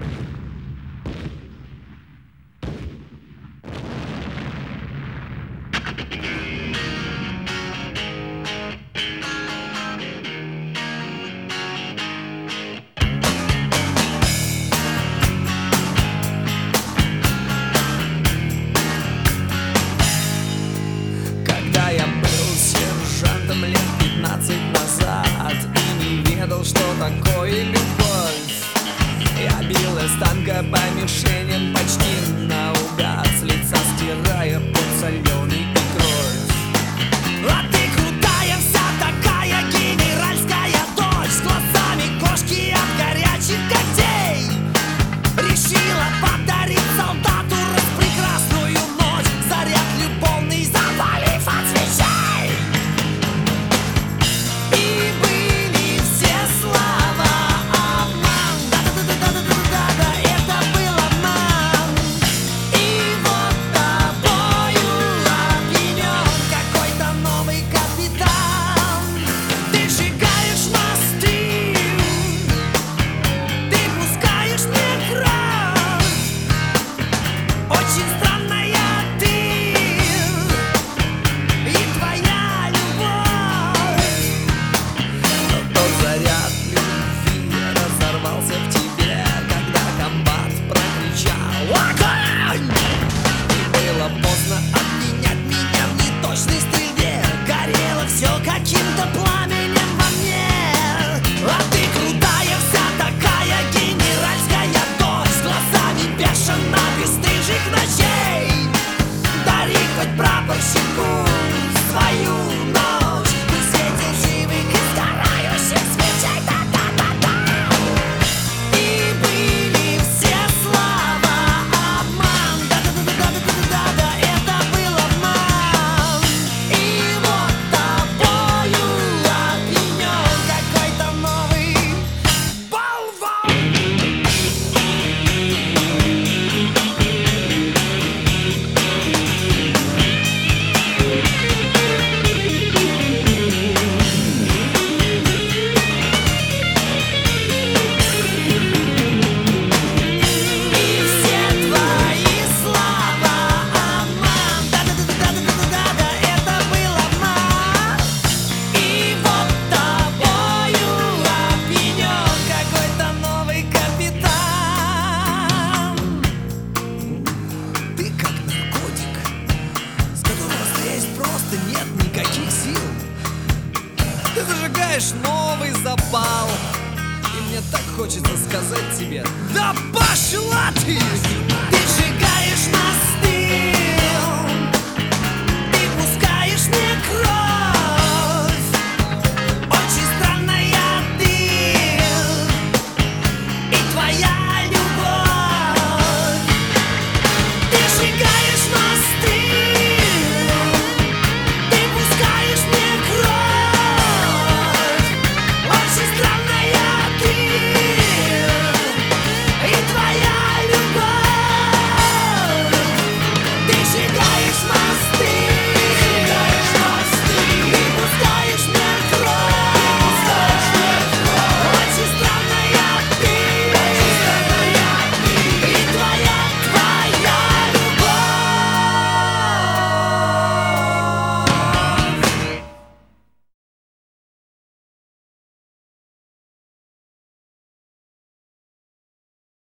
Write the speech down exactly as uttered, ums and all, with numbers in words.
Лет пятнадцать назад и не ведал, что такое любовь. Я бил из танка по мишеням почти наугад, с лица стирая пот соленый и кровь. А ты крутая вся такая генеральская дочь, с глазами кошки от горячих когтей. Решила подарить солдату распрекрасную ночь, заряд любовный завалив от свечей. Каким-то пламенем во мне. А ты крутая вся такая генеральская дочь, с глазами бешено бесстыжих ночей. Дари хоть прапорщику свою ночь, при свете живых и сгорающих свечей. Да-да-да-да. И были все слова обман. Да-да-да-да-да-да-да, это был обман. И вот нет никаких сил. Ты зажигаешь новый запал, и мне так хочется сказать тебе: да пошла ты!